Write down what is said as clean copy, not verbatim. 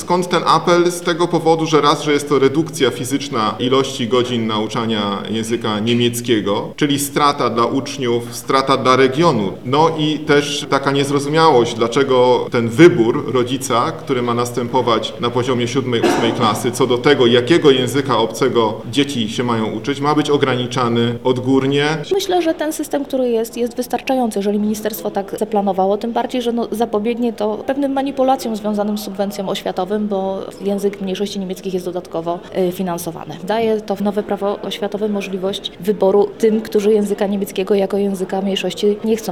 skąd ten apel? Z tego powodu, że że jest to redukcja fizyczna ilości godzin nauczania języka niemieckiego, czyli strata dla uczniów, strata dla regionu. No i też taka niezrozumiałość, dlaczego ten wybór rodzica, który ma następować na poziomie 7-8 klasy, co do tego, jakiego języka obcego dzieci się mają uczyć, ma być ograniczany odgórnie. Myślę, że ten system, który jest wystarczający, jeżeli ministerstwo tak zaplanowało, tym bardziej, że zapobiegnie to pewnym manipulacjom związanym z subwencją oświatowym, bo język mniejszości niemieckich jest dodatkowo finansowany. Daje to nowe prawo oświatowe możliwość wyboru tym, którzy języka niemieckiego jako języka mniejszości nie chcą